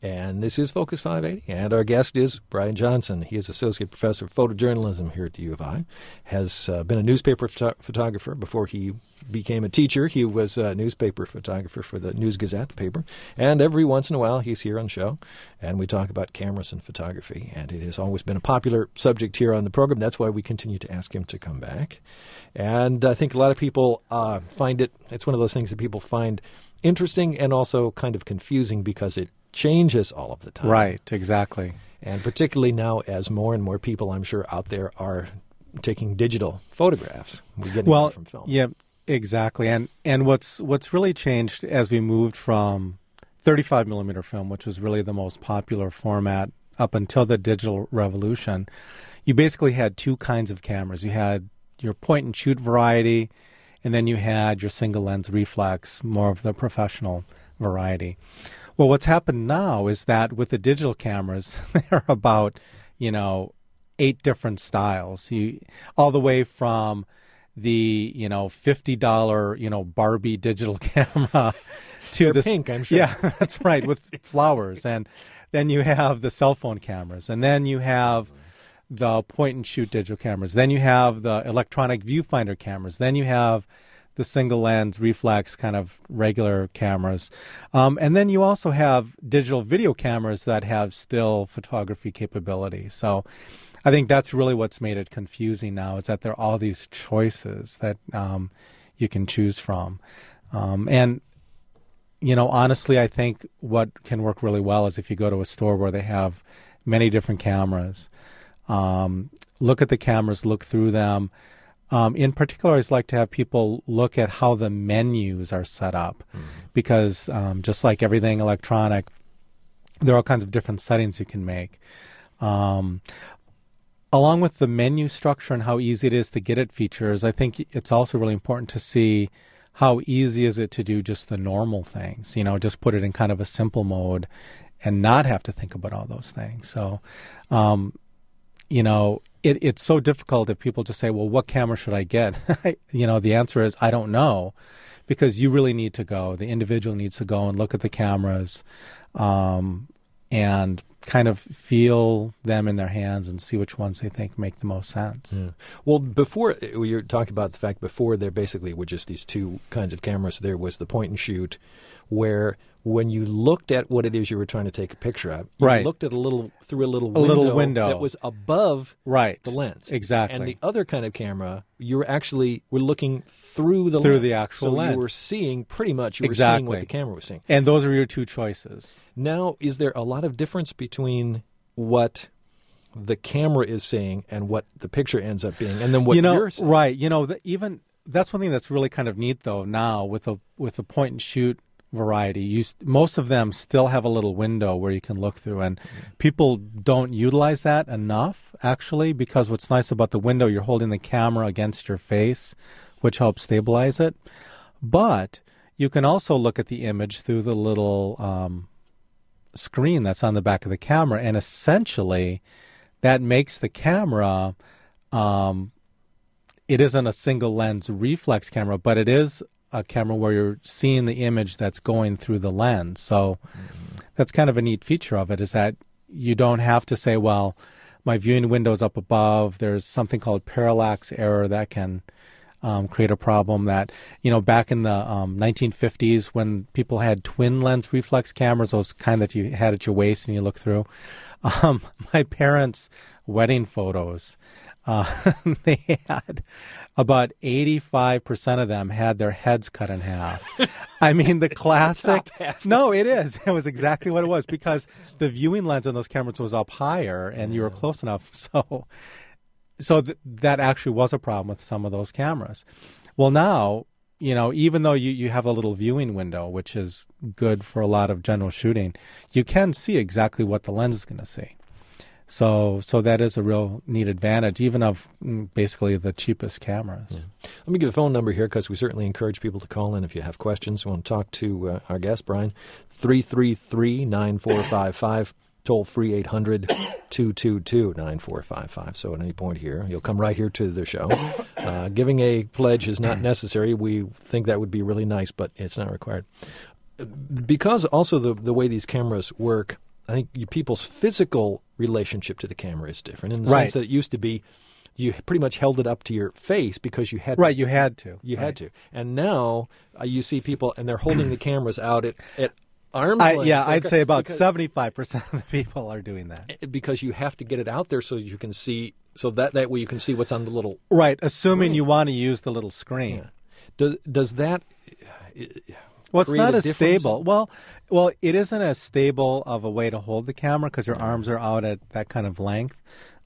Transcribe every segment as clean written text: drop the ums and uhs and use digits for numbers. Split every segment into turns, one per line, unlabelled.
And this is Focus 580. And our guest is Brian Johnson. He is Associate Professor of Photojournalism here at the U of I. Has been a newspaper photographer before he became a teacher. He was a newspaper photographer for the News Gazette paper. And every once in a while, he's here on the show. And we talk about cameras and photography. And it has always been a popular subject here on the program. That's why we continue to ask him to come back. And I think a lot of people find it's one of those things that people find interesting and also kind of confusing because it changes all of the time.
Right, exactly.
And particularly now as more and more people, I'm sure, out there are taking digital photographs. We're getting away from film.
Yeah, exactly. And what's really changed as we moved from 35 millimeter film, which was really the most popular format up until the digital revolution, you basically had two kinds of cameras. You had your point and shoot variety, and then you had your single lens reflex, more of the professional variety. Well, what's happened now is that with the digital cameras, there are about, 8 different styles. All the way from the, $50, Barbie digital camera to
the pink, I'm sure.
Yeah, that's right, with flowers. And then you have the cell phone cameras, and then you have the point and shoot digital cameras. Then you have the electronic viewfinder cameras. Then you have the single lens reflex kind of regular cameras. And then you also have digital video cameras that have still photography capability. So I think that's really what's made it confusing now, is that there are all these choices that you can choose from. And honestly, I think what can work really well is if you go to a store where they have many different cameras, look at the cameras, look through them. In particular, I always like to have people look at how the menus are set up, because just like everything electronic, there are all kinds of different settings you can make. Along with the menu structure and how easy it is to get at features, I think it's also really important to see how easy is it to do just the normal things, just put it in kind of a simple mode and not have to think about all those things. So, it's so difficult if people just say, well, what camera should I get? The answer is, I don't know, because you really need to go. The individual needs to go and look at the cameras and kind of feel them in their hands and see which ones they think make the most sense.
Yeah. Well, before, you're talking about the fact before there basically were just these two kinds of cameras. There was the point and shoot, where when you looked at what it is you were trying to take a picture of, you looked at through a little window that was above the lens.
Exactly.
And the other kind of camera, you were looking through the lens.
The actual lens.
You were seeing seeing what the camera was seeing.
And those are your two choices.
Now, is there a lot of difference between what the camera is seeing and what the picture ends up being, and then what you're seeing?
Right. Even that's one thing that's really kind of neat, though, now with the point and shoot variety. Most of them still have a little window where you can look through, and people don't utilize that enough, actually, because what's nice about the window, you're holding the camera against your face, which helps stabilize it. But you can also look at the image through the little screen that's on the back of the camera, and essentially that makes the camera, it isn't a single lens reflex camera, but it is a camera where you're seeing the image that's going through the lens. So that's kind of a neat feature of it, is that you don't have to say, well, my viewing window's up above. There's something called parallax error that can create a problem that, back in the 1950s when people had twin lens reflex cameras, those kind that you had at your waist and you look through, my parents' wedding photos, they had about 85% of them had their heads cut in half. I mean, the classic. No, it is. It was exactly what it was, because the viewing lens on those cameras was up higher and you were close enough. So that actually was a problem with some of those cameras. Well, now, even though you have a little viewing window, which is good for a lot of general shooting, you can see exactly what the lens is going to see. So that is a real neat advantage, even of basically the cheapest cameras.
Yeah. Let me give a phone number here, because we certainly encourage people to call in if you have questions. We want to talk to our guest, Brian. 333-9455, toll free 800-222-9455. So at any point here, you'll come right here to the show. Giving a pledge is not necessary. We think that would be really nice, but it's not required. Because also the way these cameras work, people's physical relationship to the camera is different in the
Right.
sense that it used to be you pretty much held it up to your face because you had
Right, you had to.
You had to. And now you see people, and they're holding the cameras out at arm's length.
I'd say about 75% of the people are doing that.
Because you have to get it out there so you can see, so that way you can see what's on the little...
Right, assuming you want to use the little screen.
Yeah. Does that...
Well, it's not as
difference?
stable. Well, it isn't as stable of a way to hold the camera because your arms are out at that kind of length.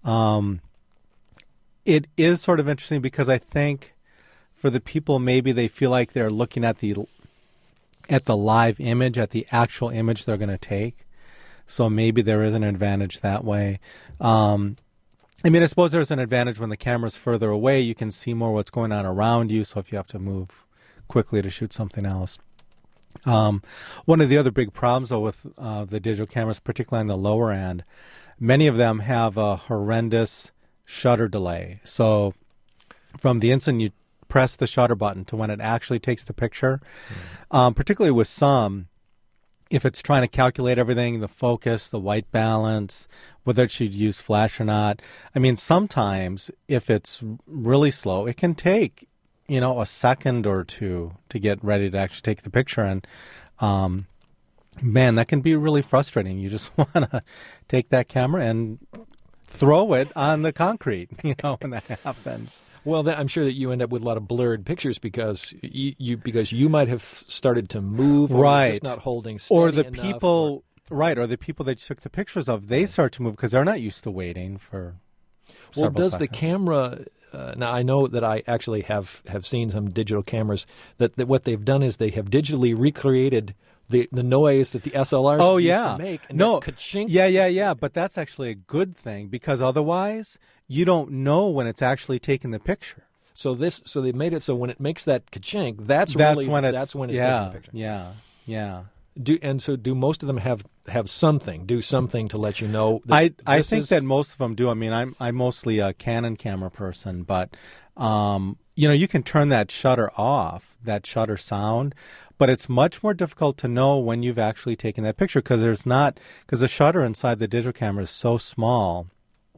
It is sort of interesting because I think for the people, maybe they feel like they're looking at the live image, at the actual image they're going to take. So maybe there is an advantage that way. I suppose there's an advantage when the camera's further away. You can see more what's going on around you. So if you have to move quickly to shoot something else. One of the other big problems, though, with the digital cameras, particularly on the lower end, many of them have a horrendous shutter delay. So from the instant you press the shutter button to when it actually takes the picture, particularly with some, if it's trying to calculate everything, the focus, the white balance, whether it should use flash or not. I mean, sometimes if it's really slow, it can take, a second or two to get ready to actually take the picture. And, man, that can be really frustrating. You just want to take that camera and throw it on the concrete, when that happens.
Well, I'm sure that you end up with a lot of blurred pictures because you might have started to move, or
right,
just not holding steady
or the
enough,
people, or the people that you took the pictures of, they start to move because they're not used to waiting for.
Well, does
seconds.
the camera? Now I know that I actually have seen some digital cameras that what they've done is they have digitally recreated the noise that the SLRs used to make. And ka-chink.
Yeah. But that's actually a good thing because otherwise you don't know when it's actually taking the picture.
So they've made it so when it makes that ka-chink, that's when it's taking the picture.
Yeah.
Do most of them have something? Do something to let you know? That
I think that most of them do. I mean, I'm mostly a Canon camera person, but you can turn that shutter off, that shutter sound, but it's much more difficult to know when you've actually taken that picture because the shutter inside the digital camera is so small.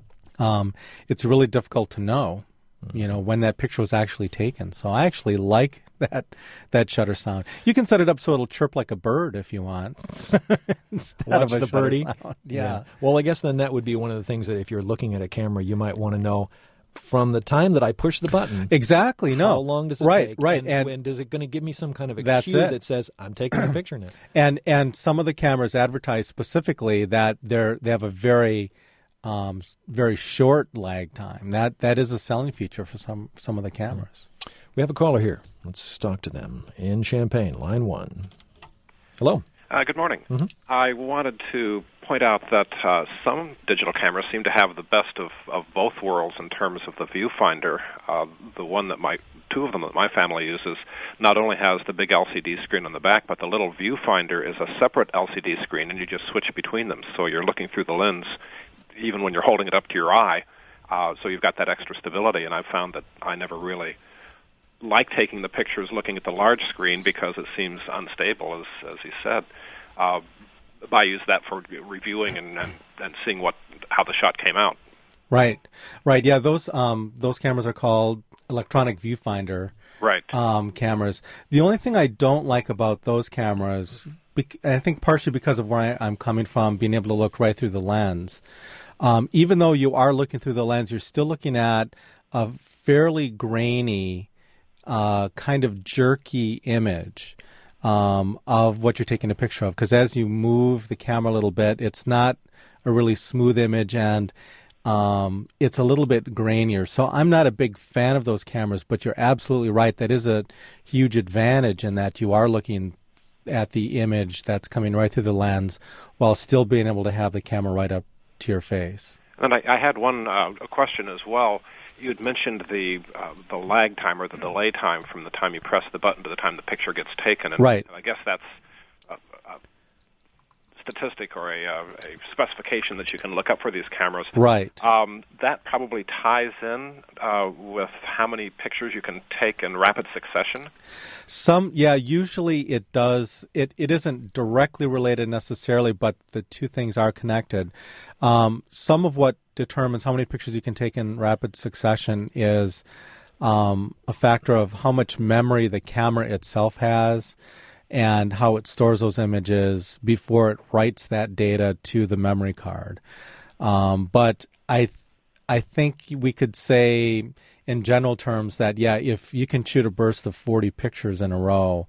It's really difficult to know, when that picture was actually taken. So I actually like that shutter sound. You can set it up so it'll chirp like a bird if you want. Instead
Watch
of a
the birdie.
sound. Yeah.
Well, I guess then that would be one of the things that if you're looking at a camera, you might want to know from the time that I push the button.
Exactly. No.
How long does it take?
Right.
And is it going to give me some kind of a cue that says I'm taking a picture now?
And some of the cameras advertise specifically that they have a very very short lag time. That is a selling feature for some of the cameras.
We have a caller here. Let's talk to them in Champaign, line 1. Hello.
Good morning. Mm-hmm. I wanted to point out that some digital cameras seem to have the best of both worlds in terms of the viewfinder. Two of them that my family uses not only has the big LCD screen on the back, but the little viewfinder is a separate LCD screen, and you just switch between them. So you're looking through the lens even when you're holding it up to your eye. So you've got that extra stability, and I've found that I never really like taking the pictures looking at the large screen because it seems unstable, as he said. I use that for reviewing and seeing how the shot came out.
Right. Yeah, those cameras are called electronic viewfinder cameras. The only thing I don't like about those cameras, I think partially because of where I'm coming from, being able to look right through the lens. Even though you are looking through the lens, you're still looking at a fairly grainy, kind of jerky image of what you're taking a picture of. Because as you move the camera a little bit, it's not a really smooth image, and it's a little bit grainier. So I'm not a big fan of those cameras, but you're absolutely right. That is a huge advantage in that you are looking at the image that's coming right through the lens while still being able to have the camera right up to your face.
And I had a question as well. You had mentioned the lag time or the delay time from the time you press the button to the time the picture gets taken. And,
right.
And I guess that's statistic or a specification that you can look up for these cameras.
Right.
That probably ties in with how many pictures you can take in rapid succession.
Usually it does. It isn't directly related necessarily, but the two things are connected. Some of what determines how many pictures you can take in rapid succession is a factor of how much memory the camera itself has and how it stores those images before it writes that data to the memory card. But I think we could say in general terms that, if you can shoot a burst of 40 pictures in a row,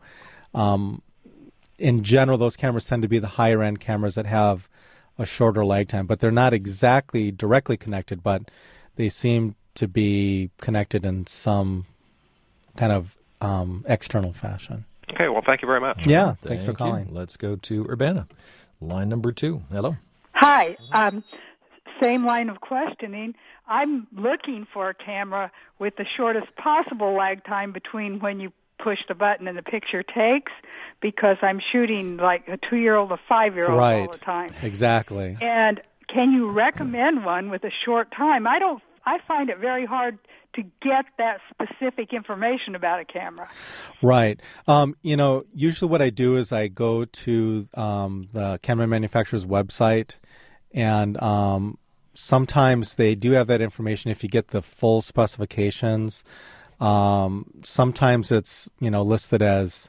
in general, those cameras tend to be the higher-end cameras that have a shorter lag time. But they're not exactly directly connected, but they seem to be connected in some kind of external fashion.
Okay, well, thank you very much.
Yeah, thanks for calling.
Let's go to Urbana, line number 2. Hello.
Hi. Same line of questioning. I'm looking for a camera with the shortest possible lag time between when you push the button and the picture takes, because I'm shooting like a 2-year-old, a 5-year-old all the time.
Exactly.
And can you recommend one with a short time? I find it very hard to get that specific information about a camera.
Right. Usually what I do is I go to the camera manufacturer's website, and sometimes they do have that information if you get the full specifications. Sometimes it's, listed as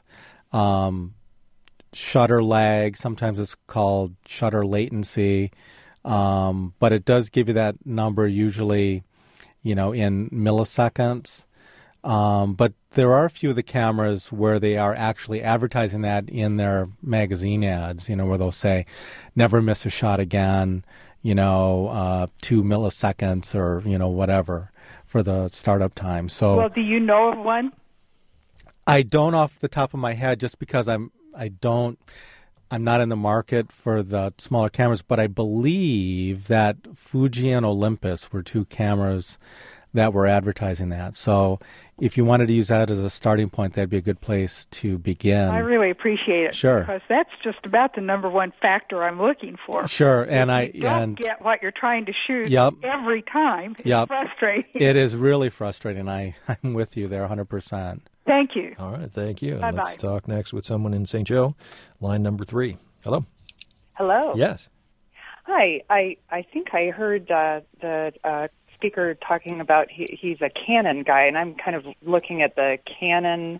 shutter lag. Sometimes it's called shutter latency. But it does give you that number usually, in milliseconds. But there are a few of the cameras where they are actually advertising that in their magazine ads, where they'll say, never miss a shot again, 2 milliseconds or, whatever for the startup time. So,
well, do you know of one?
I don't off the top of my head, just because I'm not in the market for the smaller cameras, but I believe that Fuji and Olympus were 2 cameras that were advertising that. So if you wanted to use that as a starting point, that'd be a good place to begin.
I really appreciate it.
Sure.
Because that's just about the number one factor I'm looking for.
Sure. And
if you don't get what you're trying to shoot every time. It's frustrating.
It is really frustrating. I'm with you there 100%.
Thank you.
All right, thank you.
Bye-bye.
Let's talk next with someone in St. Joe, line number 3. Hello.
Hello.
Yes.
Hi. I think I heard the speaker talking about he's a Canon guy, and I'm kind of looking at the Canon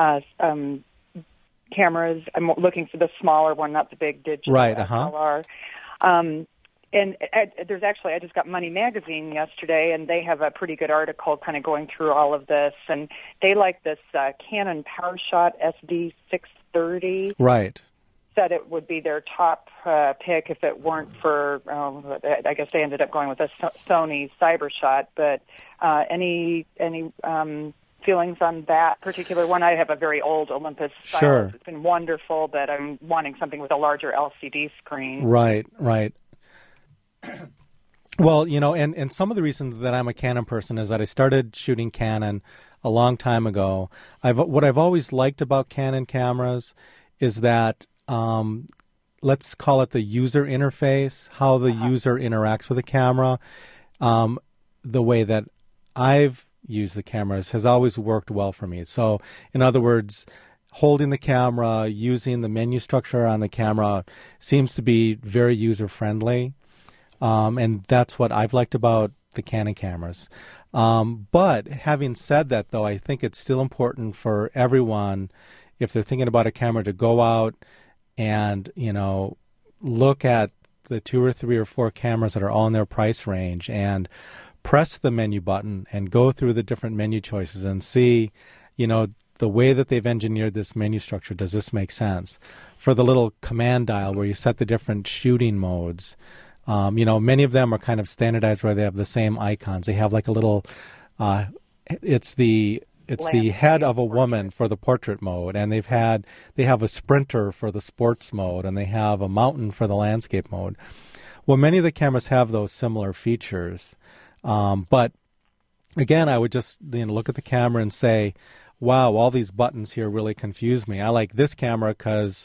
cameras. I'm looking for the smaller one, not the big digital SLR. And there's actually, I just got Money Magazine yesterday, and they have a pretty good article kind of going through all of this. And they like this Canon PowerShot SD630.
Right.
Said it would be their top pick if it weren't for, I guess they ended up going with a Sony CyberShot. But any feelings on that particular one? I have a very old Olympus stylus.
Sure.
It's been wonderful, but I'm wanting something with a larger LCD screen.
Right. Well, and some of the reasons that I'm a Canon person is that I started shooting Canon a long time ago. What I've always liked about Canon cameras is that, let's call it the user interface, how the user interacts with the camera. The way that I've used the cameras has always worked well for me. So, in other words, holding the camera, using the menu structure on the camera seems to be very user-friendly. And that's what I've liked about the Canon cameras. But having said that, though, I think it's still important for everyone, if they're thinking about a camera, to go out and, look at the 2 or 3 or 4 cameras that are all in their price range and press the menu button and go through the different menu choices and see, the way that they've engineered this menu structure, does this make sense? For the little command dial where you set the different shooting modes, many of them are kind of standardized where they have the same icons. They have like a little, it's the head of a woman for the portrait mode, and they have a sprinter for the sports mode, and they have a mountain for the landscape mode. Well, many of the cameras have those similar features, but again, I would just look at the camera and say, wow, all these buttons here really confuse me. I like this camera because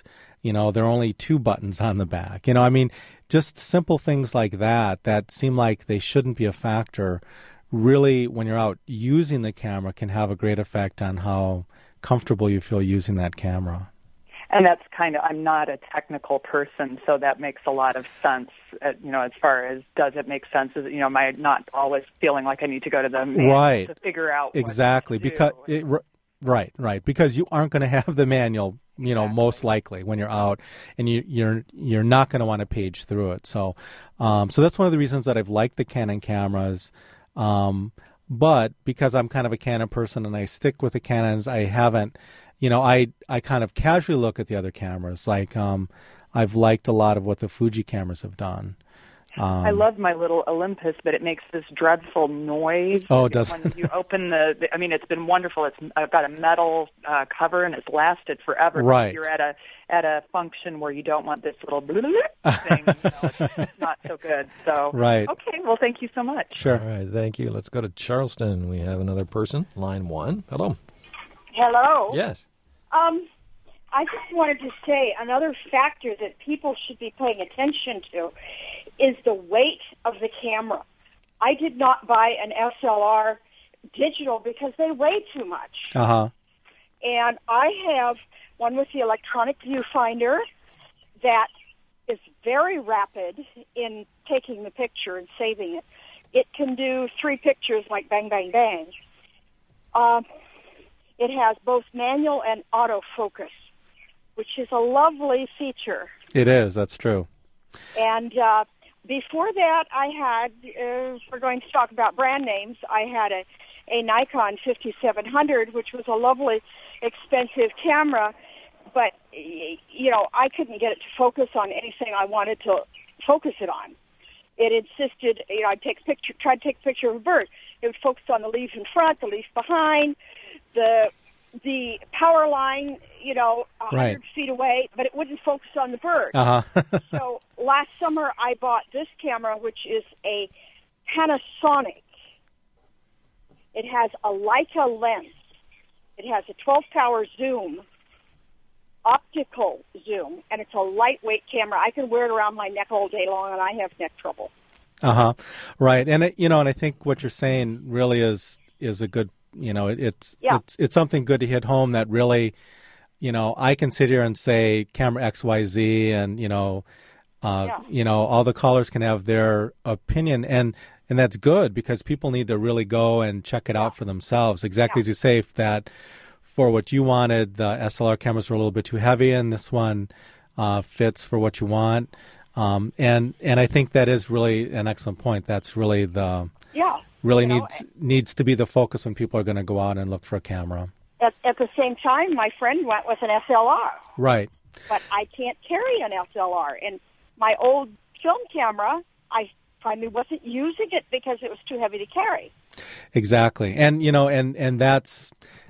there are only 2 buttons on the back. I mean, just simple things like that seem like they shouldn't be a factor. Really, when you're out using the camera, can have a great effect on how comfortable you feel using that camera.
And that's I'm not a technical person, so that makes a lot of sense, as far as does it make sense? Am I not always feeling like I need to go to the manual to figure out
exactly,
what to do?
Right, because you aren't going to have the manual, most likely when you're out, and you're not going to want to page through it. So that's one of the reasons that I've liked the Canon cameras. But because I'm kind of a Canon person and I stick with the Canons, I haven't, I kind of casually look at the other cameras. Like I've liked a lot of what the Fuji cameras have done.
I love my little Olympus, but it makes this dreadful noise.
Oh, it does.
When you open it's been wonderful. I've got a metal cover, and it's lasted forever.
Right.
You're at a function where you don't want this little thing. It's not so good. So,
right.
Okay. Well, thank you so much.
Sure.
All right. Thank you. Let's go to Charleston. We have another person, line 1. Hello.
Hello.
Yes.
I just wanted to say another factor that people should be paying attention to is the weight of the camera. I did not buy an SLR digital because they weigh too much.
Uh-huh.
And I have one with the electronic viewfinder that is very rapid in taking the picture and saving it. It can do 3 pictures like bang, bang, bang. It has both manual and autofocus, which is a lovely feature.
It is. That's true.
And before that, I had, if we're going to talk about brand names, I had a Nikon 5700, which was a lovely, expensive camera, but, I couldn't get it to focus on anything I wanted to focus it on. It insisted, I'd try to take a picture of a bird. It would focus on the leaf in front, the leaf behind, the power line, 100 feet away, but it wouldn't focus on the bird.
Uh-huh.
So last summer I bought this camera, which is a Panasonic. It has a Leica lens. It has a 12-power zoom, optical zoom, and it's a lightweight camera. I can wear it around my neck all day long, and I have neck trouble.
Uh-huh. Right. And, and I think what you're saying really is a good, it's something good to hit home that really, I can sit here and say camera XYZ and, all the callers can have their opinion. And that's good because people need to really go and check it out for themselves. Exactly as you say, that for what you wanted, the SLR cameras were a little bit too heavy, and this one fits for what you want. And I think that is really an excellent point. That's really needs to be the focus when people are going to go out and look for a camera.
At the same time, my friend went with an SLR.
Right.
But I can't carry an SLR. And my old film camera, I finally wasn't using it because it was too heavy to carry.
Exactly. And, and that's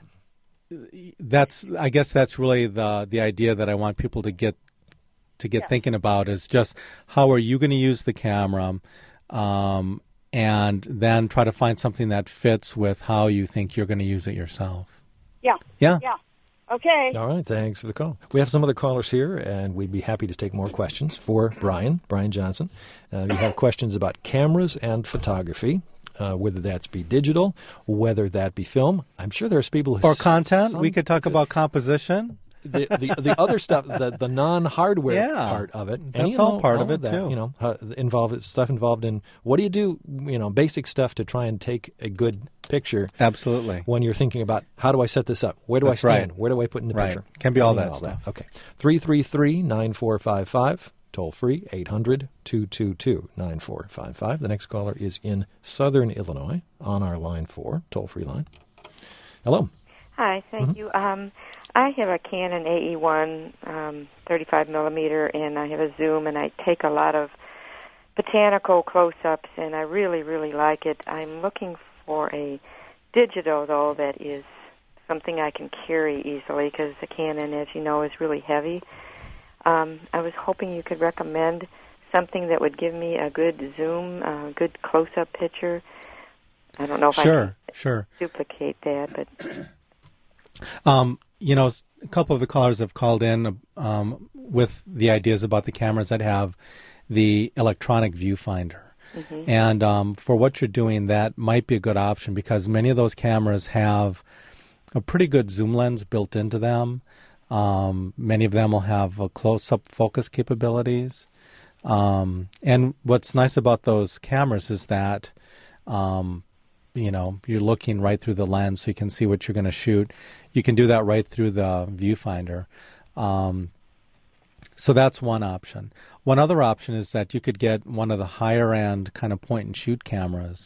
I guess that's really the idea that I want people to get thinking about is just how are you going to use the camera, and then try to find something that fits with how you think you're going to use it yourself. Yeah.
Okay.
All right. Thanks for the call. We have some other callers here, and we'd be happy to take more questions for Brian Johnson. You have questions about cameras and photography, whether that's be digital, whether that be film. I'm sure there's people who...
Or content. We could talk about composition.
The other stuff, the non-hardware part of it.
That's all part of it, too.
Involved in what do you do, basic stuff to try and take a good picture.
Absolutely.
When you're thinking about how do I set this up? Where do I stand? Right. Where do I put in the picture?
Can be all that stuff.
Okay. 333-9455, toll free, 800-222-9455. The next caller is in Southern Illinois on our line 4, toll-free line. Hello.
Hi, thank you. I have a Canon AE1 35 millimeter, and I have a zoom, and I take a lot of botanical close-ups, and I really, really like it. I'm looking for a digital, though, that is something I can carry easily, because the Canon, as you know, is really heavy. I was hoping you could recommend something that would give me a good zoom, good close-up picture. I don't know if I can duplicate that, but...
a couple of the callers have called in with the ideas about the cameras that have the electronic viewfinder. Mm-hmm. And for what you're doing, that might be a good option because many of those cameras have a pretty good zoom lens built into them. Many of them will have close-up focus capabilities. And what's nice about those cameras is that, you're looking right through the lens so you can see what you're going to shoot. You can do that right through the viewfinder. So that's one option. One other option is that you could get one of the higher-end kind of point-and-shoot cameras.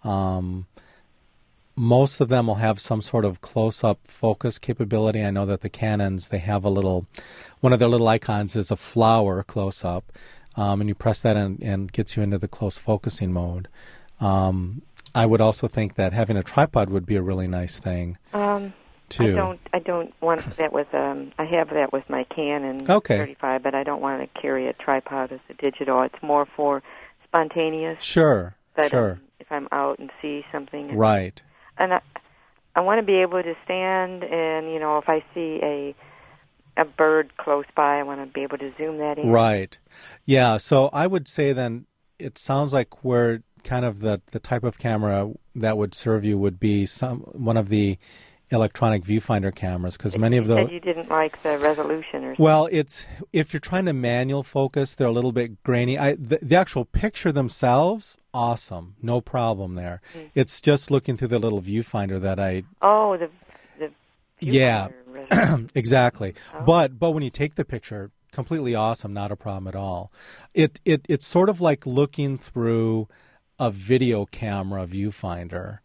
Most of them will have some sort of close-up focus capability. I know that the Canons, they have one of their little icons is a flower close-up, and you press that and gets you into the close focusing mode. I would also think that having a tripod would be a really nice thing. Too.
I don't want that with I have that with my Canon 35, but I don't want to carry a tripod as a digital. It's more for spontaneous.
Sure.
But, if I'm out and see something.
Right.
And I want to be able to stand and, if I see a bird close by, I want to be able to zoom that in.
Right. Yeah, so I would say then it sounds like we're kind of the type of camera that would serve you would be one of the electronic viewfinder cameras because many of those.
You said you didn't like the resolution or something.
Well, if you're trying to manual focus, they're a little bit grainy. The actual picture themselves, awesome, no problem there. Mm-hmm. It's just looking through the little viewfinder that I.
Oh, the
yeah, exactly. Oh. But when you take the picture, completely awesome, not a problem at all. It's sort of like looking through a video camera viewfinder,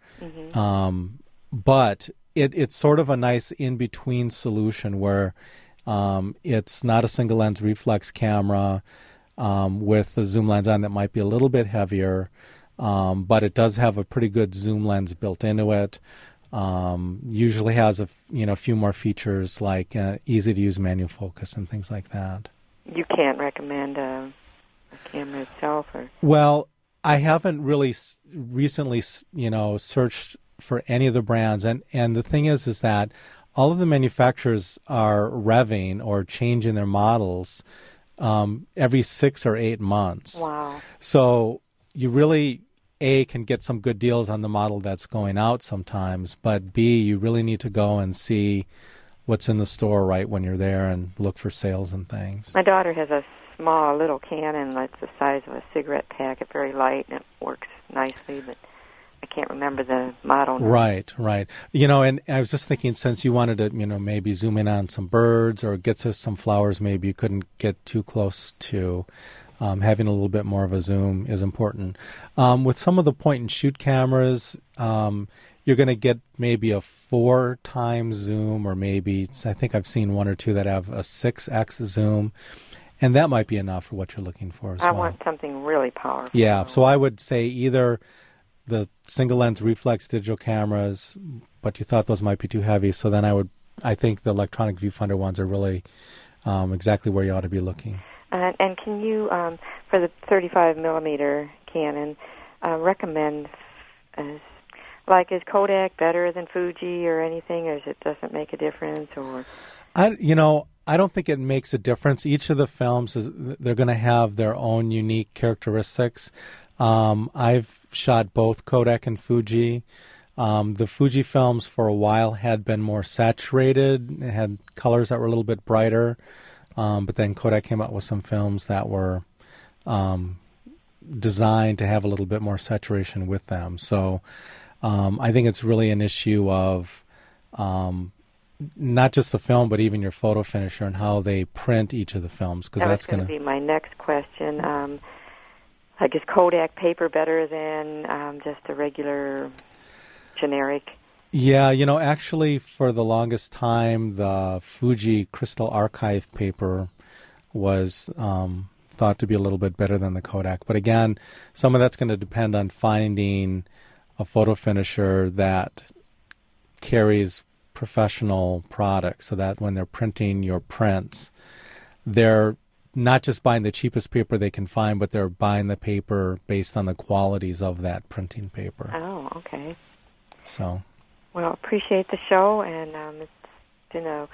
but. It's sort of a nice in-between solution where it's not a single-lens reflex camera with the zoom lens on that might be a little bit heavier, but it does have a pretty good zoom lens built into it. Usually has a few more features like easy-to-use manual focus and things like that.
You can't recommend a camera itself? Or?
Well, I haven't really recently, searched for any of the brands, and the thing is that all of the manufacturers are revving or changing their models every 6 or 8 months.
Wow!
So you really can get some good deals on the model that's going out sometimes, but B, you really need to go and see what's in the store right when you're there and look for sales and things.
My daughter has a small little Canon that's the size of a cigarette packet, very light, and it works nicely, but I can't remember the model number.
Right. And I was just thinking, since you wanted to, maybe zoom in on some birds or get to some flowers, maybe you couldn't get too close to having a little bit more of a zoom is important. With some of the point-and-shoot cameras, you're going to get maybe a 4x zoom, or maybe, I think I've seen one or two that have a 6x zoom, and that might be enough for what you're looking for as well.
I want something really powerful.
Yeah, so I would say either the single-lens reflex digital cameras, but you thought those might be too heavy, so then I think the electronic viewfinder ones are really exactly where you ought to be looking.
And can you, for the 35 millimeter Canon, recommend, is Kodak better than Fuji or anything, or it doesn't make a difference? Or
I don't think it makes a difference. Each of the films, they're going to have their own unique characteristics. I've shot both Kodak and Fuji. The Fuji films for a while had been more saturated. It had colors that were a little bit brighter. But then Kodak came out with some films that were designed to have a little bit more saturation with them. So I think it's really an issue of not just the film, but even your photo finisher and how they print each of the films. Because that's going to
be my next question. Is Kodak paper better than just a regular generic?
Yeah, actually for the longest time, the Fuji Crystal Archive paper was thought to be a little bit better than the Kodak. But again, some of that's going to depend on finding a photo finisher that carries professional products so that when they're printing your prints, they're not just buying the cheapest paper they can find, but they're buying the paper based on the qualities of that printing paper.
Oh, okay.
So...
Well, appreciate the show, and it's been a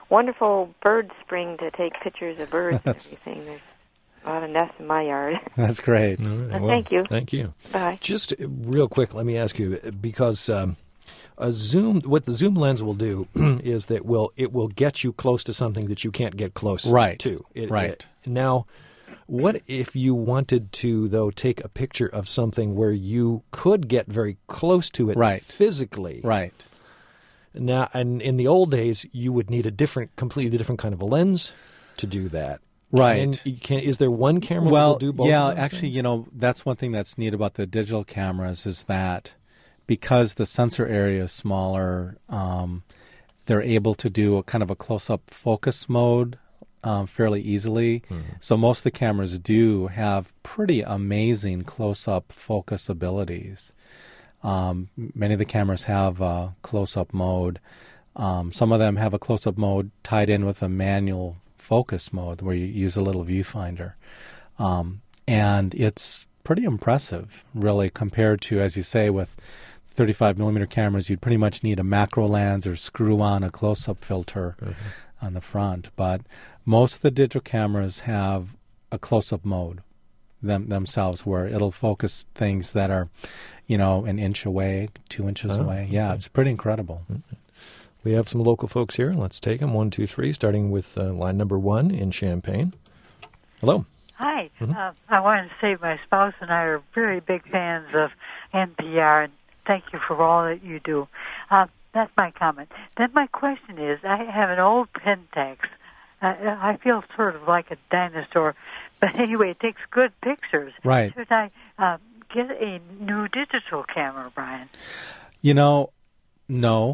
wonderful bird spring to take pictures of birds and everything. There's a lot of nests in my yard.
That's great.
Right,
thank you.
Thank you.
Bye.
Just real quick, let me ask you, because what the zoom lens will do is that it will get you close to something that you can't get close to. Now, what if you wanted to, though, take a picture of something where you could get very close to it physically?
Right.
Now, and in the old days, you would need completely different kind of a lens to do that.
Right.
Is there one camera that will do both?
Yeah, actually, that's one thing that's neat about the digital cameras is that because the sensor area is smaller, they're able to do a kind of a close-up focus mode fairly easily. Mm-hmm. So most of the cameras do have pretty amazing close-up focus abilities. Many of the cameras have a close-up mode. Some of them have a close-up mode tied in with a manual focus mode where you use a little viewfinder. And it's pretty impressive, really, compared to, as you say, with 35 millimeter cameras, you'd pretty much need a macro lens or screw on a close-up filter on the front. But most of the digital cameras have a close-up mode themselves where it'll focus things that are, an inch away, 2 inches away. Yeah, okay. It's pretty incredible.
Mm-hmm. We have some local folks here. Let's take them. 1, 2, 3, starting with line number 1 in Champaign. Hello.
Hi. I wanted to say my spouse and I are very big fans of NPR, and thank you for all that you do. That's my comment. Then my question is, I have an old Pentax. I feel sort of like a dinosaur, but anyway, it takes good pictures.
Right.
Should I get a new digital camera, Brian?
No,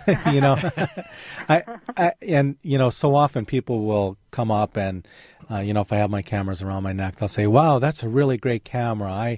so often people will come up and, if I have my cameras around my neck, they'll say, "Wow, that's a really great camera. I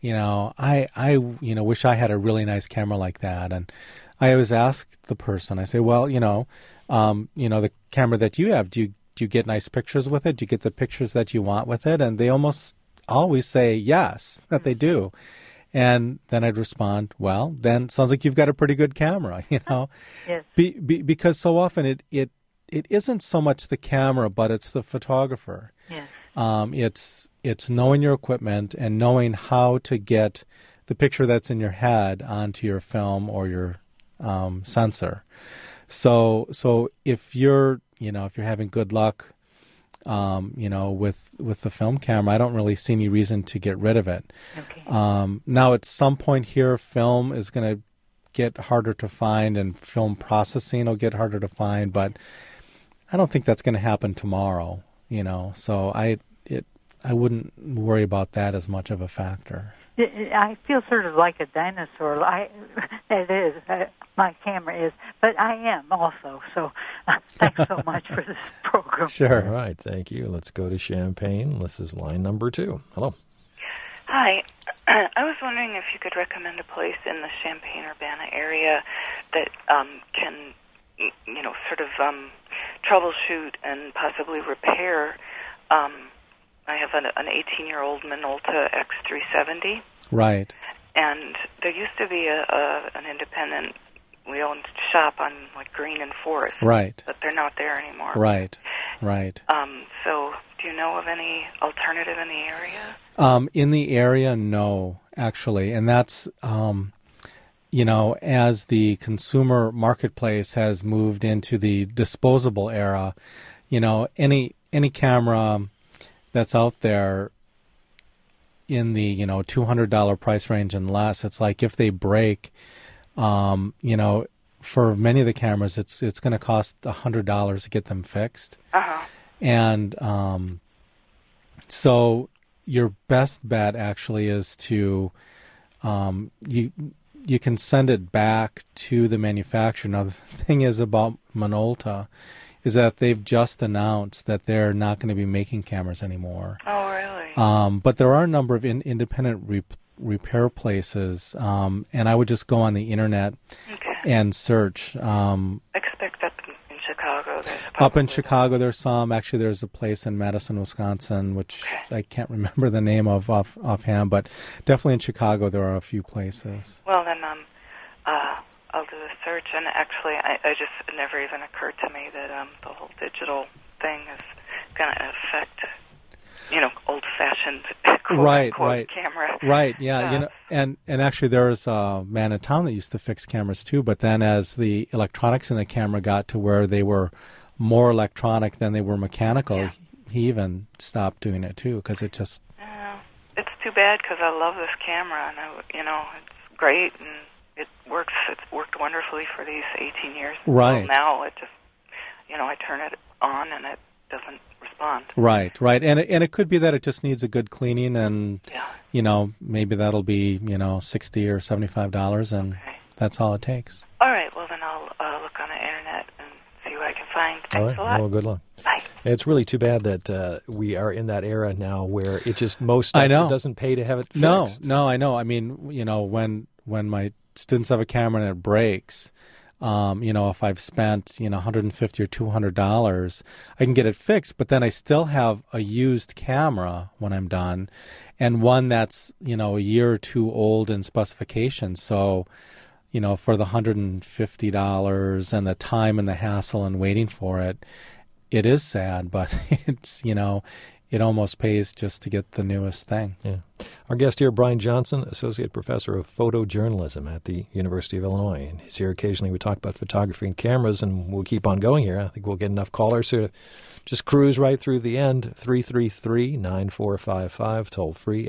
wish I had a really nice camera like that." And I always ask the person, I say, "Well, the camera that you have, do you get nice pictures with it? Do you get the pictures that you want with it?" And they almost always say yes, that they do. And then I'd respond, "Well, then it sounds like you've got a pretty good camera,
Yes.
Because so often it isn't so much the camera, but it's the photographer.
Yes.
It's knowing your equipment and knowing how to get the picture that's in your head onto your film or your sensor. So if you're having good luck, with the film camera, I don't really see any reason to get rid of it.
Okay.
Now, at some point here, film is going to get harder to find, and film processing will get harder to find. But I don't think that's going to happen tomorrow. So I wouldn't worry about that as much of a factor.
I feel sort of like a dinosaur. My camera is, but I am also. So thanks so much for this program.
Sure.
All right, thank you. Let's go to Champaign. This is line number 2. Hello.
Hi. I was wondering if you could recommend a place in the Champaign-Urbana area that can, sort of troubleshoot and possibly repair. I have an 18-year-old Minolta X370.
Right.
And there used to be an independent, we owned shop on Green and Forest.
Right.
But they're not there anymore.
Right.
So do you know of any alternative in the area?
In the area, no, actually. And that's, as the consumer marketplace has moved into the disposable era, any camera that's out there in the $200 price range and less, it's like if they break, for many of the cameras, it's going to cost $100 to get them fixed. And so your best bet actually is to you can send it back to the manufacturer. Now the thing is about Minolta is that they've just announced that they're not going to be making cameras anymore.
Oh, really?
But there are a number of independent repair places, and I would just go on the internet and search.
Expect up in Chicago.
Up in Chicago, there's some. Actually, there's a place in Madison, Wisconsin, which I can't remember the name of offhand, but definitely in Chicago there are a few places.
Well, then I'll do a search. And actually, I just it never even occurred to me that the whole digital thing is going to affect, old-fashioned quote-unquote camera.
Right, yeah. And actually there's a man in town that used to fix cameras too, but then as the electronics in the camera got to where they were more electronic than they were mechanical, he even stopped doing it too, because it just...
It's too bad, because I love this camera, and it's great, and it works. It's worked wonderfully for these 18 years.
Right.
Well, now it just, I turn it on, and it doesn't respond.
Right. And it could be that it just needs a good cleaning, and maybe that'll be $60 or $75, and that's all it takes.
All right. Well, then I'll look on the internet and see what I can find. Thanks a lot.
Well, good luck.
Bye.
It's really too bad that we are in that era now where it just most stuff, it doesn't pay to have it fixed.
No, I know. I mean, when my students have a camera and it breaks, if I've spent, $150 or $200, I can get it fixed, but then I still have a used camera when I'm done, and one that's, a year or two old in specifications. So, for the $150 and the time and the hassle and waiting for it, it is sad, but it's, it almost pays just to get the newest thing.
Yeah. Our guest here, Brian Johnson, Associate Professor of Photojournalism at the University of Illinois. And he's here occasionally. We talk about photography and cameras, and we'll keep on going here. I think we'll get enough callers to just cruise right through the end. 333-9455, toll free,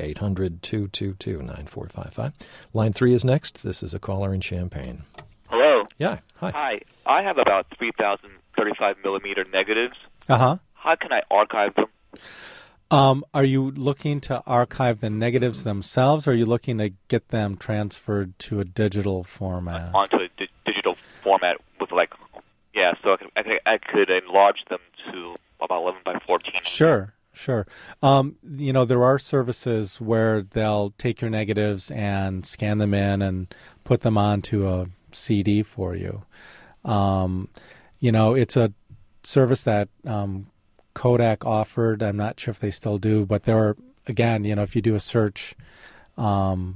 800-222-9455. Line 3 is next. This is a caller in Champaign.
Hello.
Yeah, hi.
Hi. I have about 3,000 35-millimeter negatives.
Uh-huh.
How can I archive them?
Are you looking to archive the negatives themselves, or are you looking to get them transferred to a digital format?
Onto a digital format with so I could enlarge them to about 11 by 14.
Sure. There are services where they'll take your negatives and scan them in and put them onto a CD for you. It's a service that Kodak offered. I'm not sure if they still do, but there are, again, if you do a search on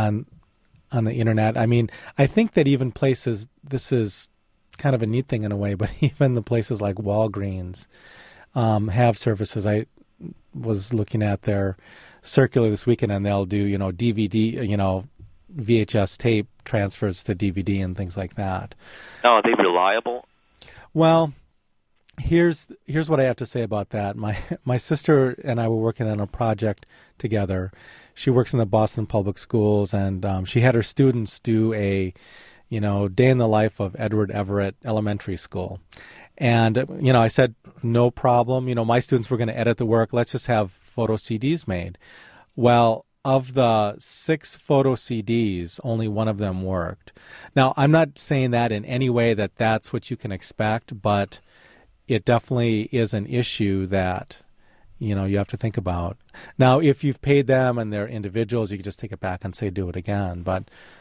the internet, I mean, I think that even places, this is kind of a neat thing in a way, but even the places like Walgreens have services. I was looking at their circular this weekend, and they'll do, DVD, VHS tape transfers to DVD and things like that.
Oh, are they reliable?
Well, here's what I have to say about that. My sister and I were working on a project together. She works in the Boston Public Schools, and she had her students do a, day in the life of Edward Everett Elementary School. And, I said, no problem. My students were going to edit the work. Let's just have photo CDs made. Well, of the 6 photo CDs, only one of them worked. Now, I'm not saying that in any way that that's what you can expect, but it definitely is an issue that, you have to think about. Now, if you've paid them and they're individuals, you can just take it back and say, do it again. But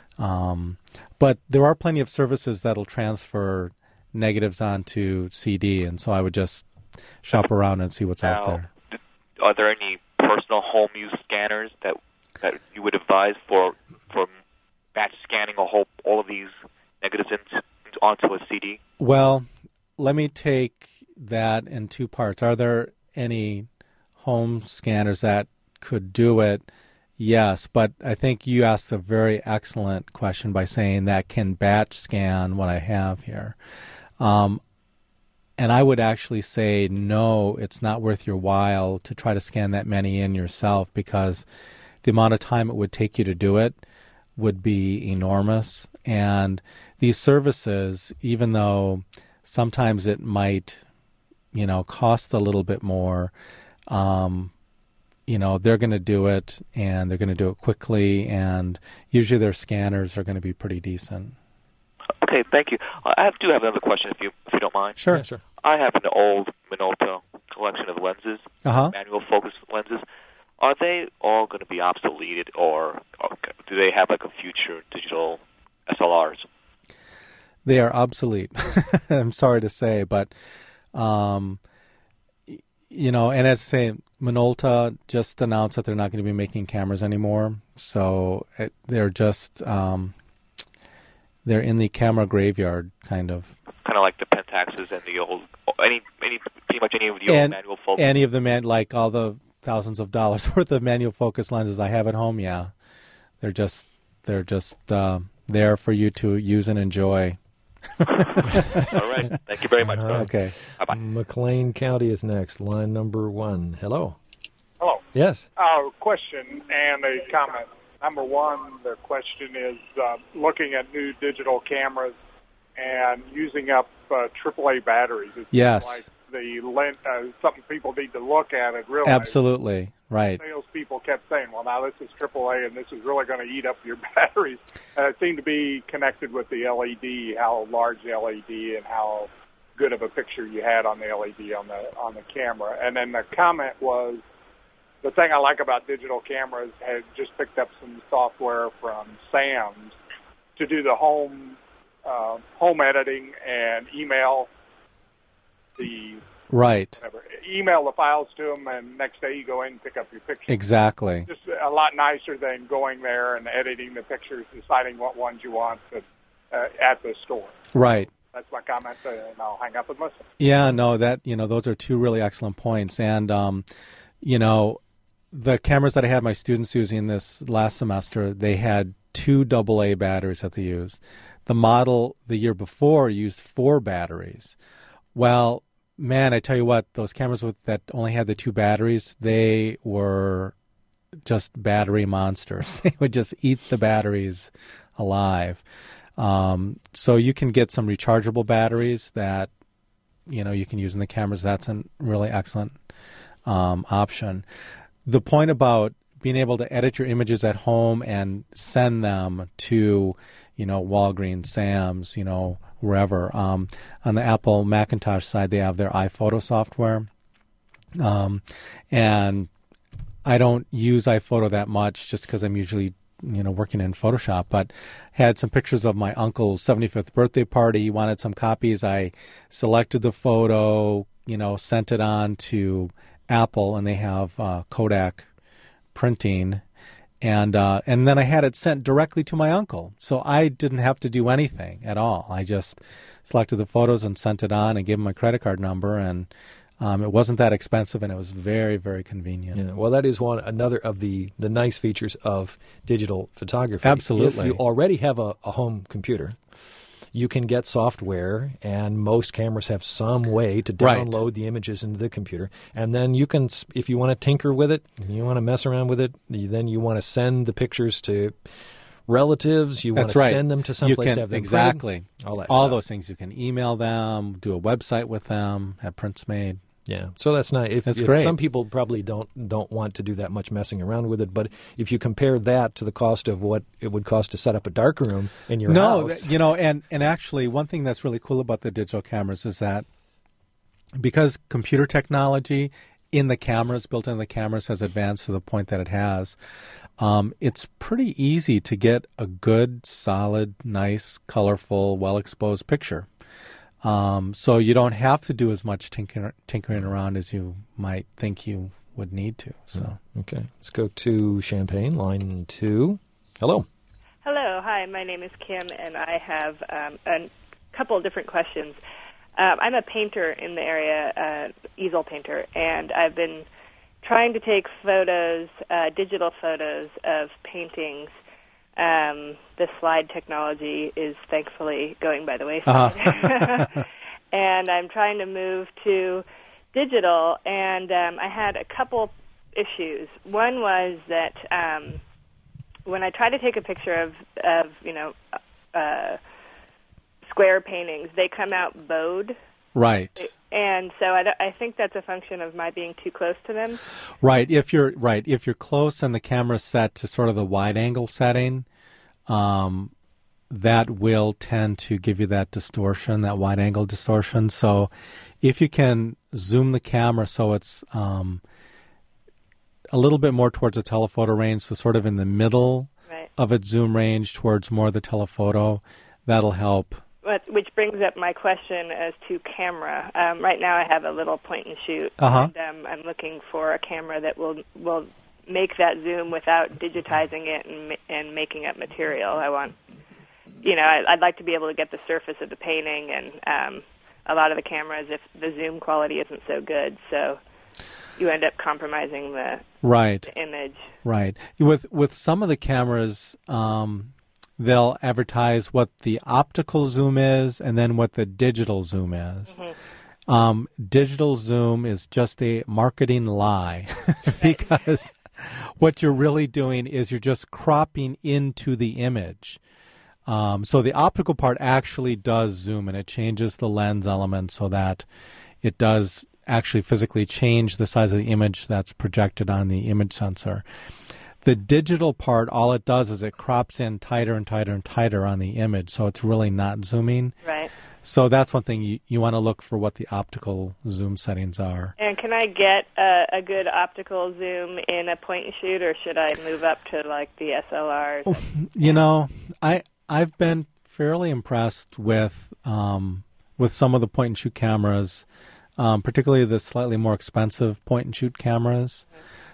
there are plenty of services that'll transfer negatives onto CD, and so I would just shop around and see what's out there.
Are there any personal home use scanners that you would advise for batch scanning all of these negatives onto a CD?
Well, let me take that in 2 parts. Are there any home scanners that could do it? Yes, but I think you asked a very excellent question by saying that can batch scan what I have here. And I would actually say no, it's not worth your while to try to scan that many in yourself, because the amount of time it would take you to do it would be enormous. And these services, even though sometimes it might, cost a little bit more, they're going to do it, and they're going to do it quickly, and usually their scanners are going to be pretty decent.
Okay, thank you. I do have another question, if you don't mind.
Sure.
Yeah, sure.
I have an old Minolta collection of lenses, manual focus lenses. Are they all going to be obsoleted, or do they have a future digital SLRs?
They are obsolete. I'm sorry to say, but and as I say, Minolta just announced that they're not going to be making cameras anymore. So they're just they're in the camera graveyard, kind of.
Kind of like the Pentaxes and the old, pretty much any of the old manual focus.
Any of the like all the thousands of dollars worth of manual focus lenses I have at home. Yeah, they're just there for you to use and enjoy.
All right. Thank you very much.
Okay.
Bye-bye.
McLean County is next. Line number 1. Hello.
Hello.
Yes.
Question and a comment. Number 1, the question is looking at new digital cameras and using up AAA batteries. It's
yes.
Like something people need to look at and realize.
Absolutely. Right.
Salespeople kept saying, well, now this is AAA and this is really going to eat up your batteries. It seemed to be connected with the LED, how large the LED and how good of a picture you had on the LED on the camera. And then the comment was, the thing I like about digital cameras, had just picked up some software from Sam's to do the home editing and email the email the files to them, and next day you go in and pick up your pictures.
Exactly.
Just a lot nicer than going there and editing the pictures, deciding what ones you want at the store.
Right.
That's my comment, and I'll hang up and listen.
Yeah, no, those are two really excellent points, and the cameras that I had my students using this last semester, they had 2 AA batteries that they used. The model the year before used 4 batteries. Well, man, I tell you what, those cameras that only had the 2 batteries, they were just battery monsters. They would just eat the batteries alive. So you can get some rechargeable batteries that you can use in the cameras. That's a really excellent option. The point about being able to edit your images at home and send them to, Walgreens, Sam's, wherever. On the Apple Macintosh side, they have their iPhoto software. And I don't use iPhoto that much just because I'm usually, working in Photoshop, but had some pictures of my uncle's 75th birthday party. He wanted some copies. I selected the photo, sent it on to Apple, and they have Kodak printing, and then I had it sent directly to my uncle, so I didn't have to do anything at all. I just selected the photos and sent it on and gave him my credit card number, and it wasn't that expensive, and it was very, very convenient.
Yeah, well, that is another of the nice features of digital photography.
Absolutely.
If you already have a home computer, you can get software, and most cameras have some way to download the images into the computer. And then you can, if you want to tinker with it, you want to mess around with it, then you want to send the pictures to relatives, you want to send them to someplace to have them
exactly
printed,
all those things. You can email them, do a website with them, have prints made.
Yeah, so that's nice.
That's great.
Some people probably don't want to do that much messing around with it, but if you compare that to the cost of what it would cost to set up a darkroom in your house.
And actually one thing that's really cool about the digital cameras is that because computer technology built in the cameras has advanced to the point that it has, it's pretty easy to get a good, solid, nice, colorful, well-exposed picture. So you don't have to do as much tinkering around as you might think you would need to. So
okay, let's go to Champaign, line 2. Hello.
Hello. Hi, my name is Kim, and I have a couple of different questions. I'm a painter in the area, easel painter, and I've been trying to take photos, digital photos of paintings. The slide technology is thankfully going by the wayside. And I'm trying to move to digital, and I had a couple issues. One was that when I try to take a picture of square paintings, they come out bowed.
Right.
And so I think that's a function of my being too close to them.
Right. If you're close and the camera's set to sort of the wide angle setting, that will tend to give you that distortion, that wide angle distortion. So if you can zoom the camera so it's a little bit more towards the telephoto range, so sort of in the middle of its zoom range towards more of the telephoto, that'll help.
Which brings up my question as to camera. Right now I have a little point and shoot,
and
I'm looking for a camera that will make that zoom without digitizing it and making up material. I want, I'd like to be able to get the surface of the painting, and a lot of the cameras, if the zoom quality isn't so good, so you end up compromising the image.
Right. With some of the cameras, they'll advertise what the optical zoom is and then what the digital zoom is. Mm-hmm. Digital zoom is just a marketing lie because what you're really doing is you're just cropping into the image. So the optical part actually does zoom, and it changes the lens element so that it does actually physically change the size of the image that's projected on the image sensor. The digital part, all it does is it crops in tighter and tighter and tighter on the image, so it's really not zooming.
Right.
So that's one thing you want to look for what the optical zoom settings are.
And can I get a good optical zoom in a point and shoot, or should I move up to like the SLRs?
I've been fairly impressed with some of the point and shoot cameras, particularly the slightly more expensive point and shoot cameras.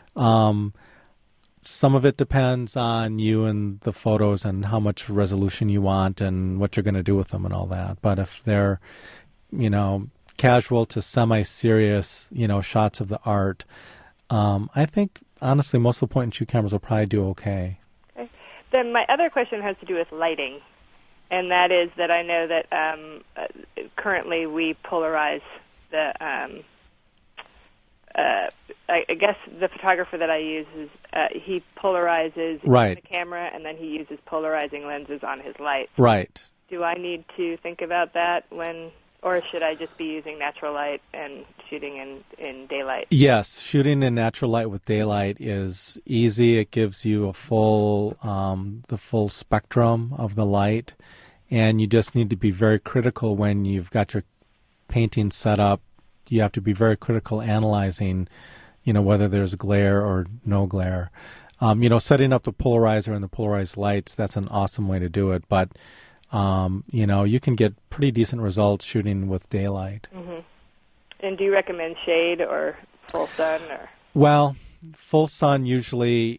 Some of it depends on you and the photos and how much resolution you want and what you're going to do with them and all that. But if they're, casual to semi-serious, shots of the art, I think, honestly, most of the point and shoot cameras will probably do okay.
Okay. Then my other question has to do with lighting, and that is that I know that currently we polarize the I guess the photographer that I use is he polarizes the camera, and then he uses polarizing lenses on his light.
Right.
Do I need to think about that or should I just be using natural light and shooting in daylight?
Yes, shooting in natural light with daylight is easy. It gives you a the full spectrum of the light, and you just need to be very critical when you've got your painting set up. You have to be very critical analyzing, whether there's glare or no glare. Setting up the polarizer and the polarized lights, that's an awesome way to do it. But, you can get pretty decent results shooting with daylight.
Mm-hmm. And do you recommend shade or full sun?
Well, full sun usually,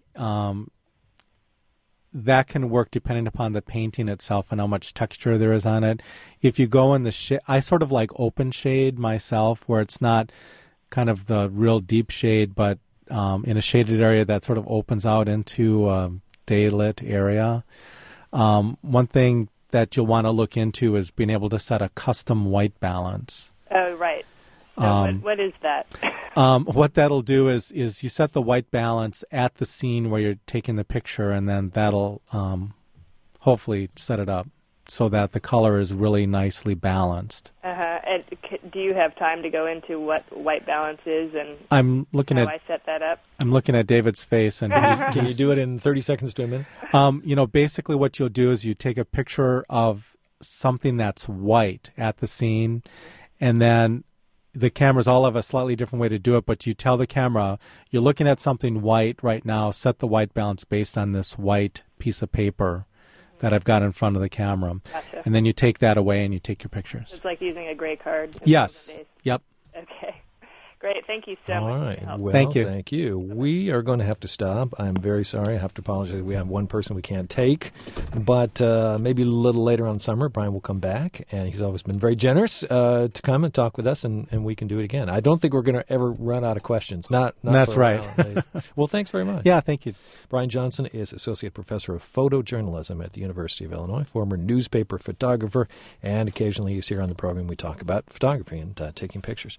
that can work depending upon the painting itself and how much texture there is on it. If you go in the shade, I sort of like open shade myself, where it's not kind of the real deep shade, but in a shaded area that sort of opens out into a daylit area. One thing that you'll want to look into is being able to set a custom white balance.
Oh, right. So what is that?
What that'll do is you set the white balance at the scene where you're taking the picture, and then that'll hopefully set it up so that the color is really nicely balanced.
And do you have time to go into what white balance is and
I
set that up?
I'm looking at David's face, and
can you do it in 30 seconds to a minute?
Basically what you'll do is you take a picture of something that's white at the scene, and then the cameras all have a slightly different way to do it, but you tell the camera, you're looking at something white right now, set the white balance based on this white piece of paper that I've got in front of the camera.
Gotcha.
And then you take that away and you take your pictures.
It's like using a gray card.
Yes. Yep.
Okay. Great. Thank you so much.
All right. Well,
thank you.
We are going to have to stop. I'm very sorry. I have to apologize. We have one person we can't take. But maybe a little later on summer, Brian will come back. And he's always been very generous to come and talk with us, and we can do it again. I don't think we're going to ever run out of questions. Not
That's right.
Well, thanks very much.
Yeah, thank you.
Brian Johnson is Associate Professor of Photojournalism at the University of Illinois, former newspaper photographer, and occasionally he's here on the program. We talk about photography and taking pictures.